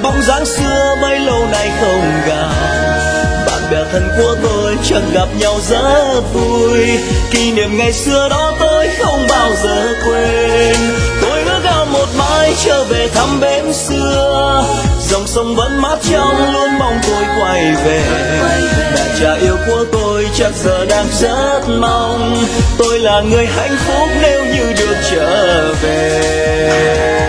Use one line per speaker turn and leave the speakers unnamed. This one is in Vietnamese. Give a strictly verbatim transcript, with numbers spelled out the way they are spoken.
bóng dáng xưa bấy lâu nay không gặp. Bạn bè thân của tôi chẳng gặp nhau rất vui, kỷ niệm ngày xưa đó tôi không bao giờ quên. Tôi ước ao một mai trở về thăm bến xưa, dòng sông vẫn mát trong luôn mong tôi quay về. Mẹ cha yêu của tôi chắc giờ đang rất mong tôi là người hạnh phúc nếu như được trở về.